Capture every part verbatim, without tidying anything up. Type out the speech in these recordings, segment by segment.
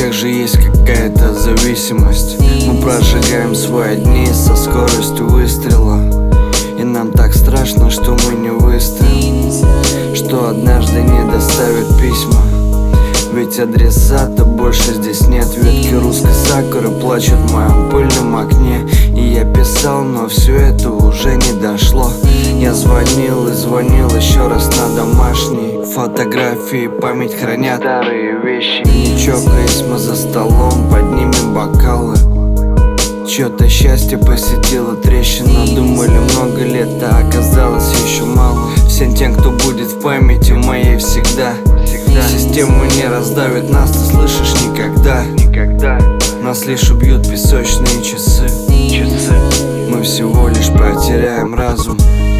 всех же есть какая-то зависимость. Мы прожигаем свои дни со скоростью выстрела, и нам так страшно, что мы не выстоим, что однажды не доставят письма. Ведь адресата больше здесь нет. Ветки русской сакуры плачут в моем пыльном окне. И я писал, но все это уже не дошло. Я звонил и звонил еще раз на домашний. Фотографии память хранят старые вещи. Не чокаясь, мы за столом поднимем бокалы. Чё-то счастье посетило трещину. Думали много лет, а оказалось еще мало. Всем тем, кто будет в памяти моей всегда. Систему не раздавит нас, ты слышишь, никогда. Никогда. Нас лишь убьют песочные часы. Часы. Мы всего лишь потеряем разум.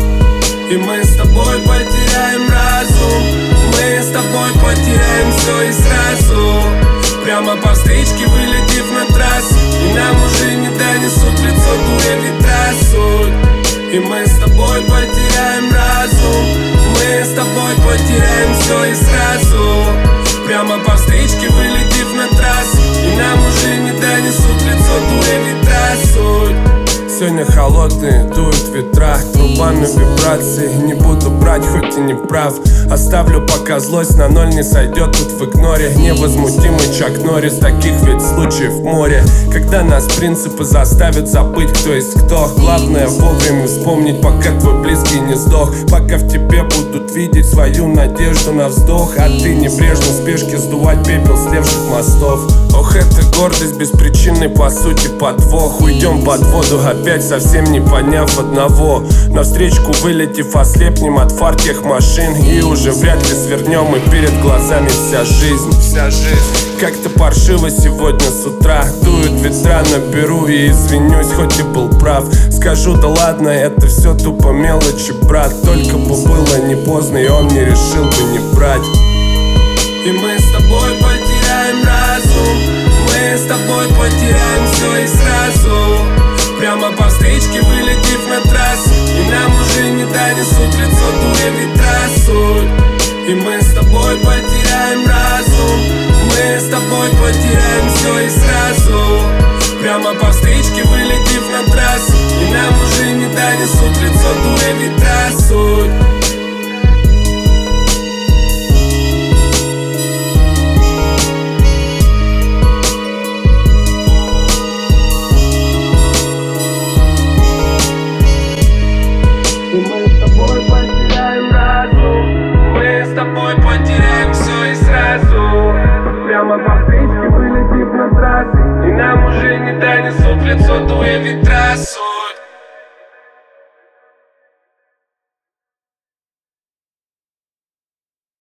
И мы с тобой потеряем разум. Мы с тобой потеряем все и сразу. Прямо по встречке вылетев на трассу. И нам уже не донесут в лицо дуя ветра суть. И мы с тобой потеряем разум. Мы с тобой потеряем все и сразу. Прямо по встречке вылетев на трассу. И нам уже не донесут в лицо дуя ветра суть. Сегодня холодные дуют ветра, труба на вибрации. Не буду брать, хоть и не прав. Оставлю, пока злость на ноль не сойдет тут в игноре. Невозмутимый Чак Норрис, таких ведь случаев море. Когда нас принципы заставят забыть, кто есть кто. Главное вовремя вспомнить, пока твой близкий не сдох. Пока в тебе будут видеть свою надежду на вздох. А ты небрежно в спешке сдувать пепел слевших мостов. Ох, это гордость беспричинной, по сути, подвох. Уйдем под воду опять, совсем не поняв одного. Навстречку вылетев, ослепнем от фар тех машин. И уже вряд ли свернем, и перед глазами вся жизнь. Вся жизнь. Как-то паршиво сегодня с утра. Дуют ветра, наберу и извинюсь, хоть и был прав. Скажу, да ладно, это все тупо мелочи, брат. Только бы было не поздно, и он не решил бы не брать. И мы с тобой потеряем разум. Мы с тобой потеряем все и сразу. Прямо по встречке вылетев на трассу. И нам уже не донесут в лицо дуя ветра суть. И мы с тобой потеряем разум. Мы с тобой потеряем все и сразу. Прямо по встречке вылетев на трассу. И нам уже не донесут в лицо дуя ветра суть. И мы с тобой потеряем разум. Мы с тобой потеряем все и сразу. Прямо по встречке вылетев на трассе. И нам уже не донесут в лицо дуя ветра суть.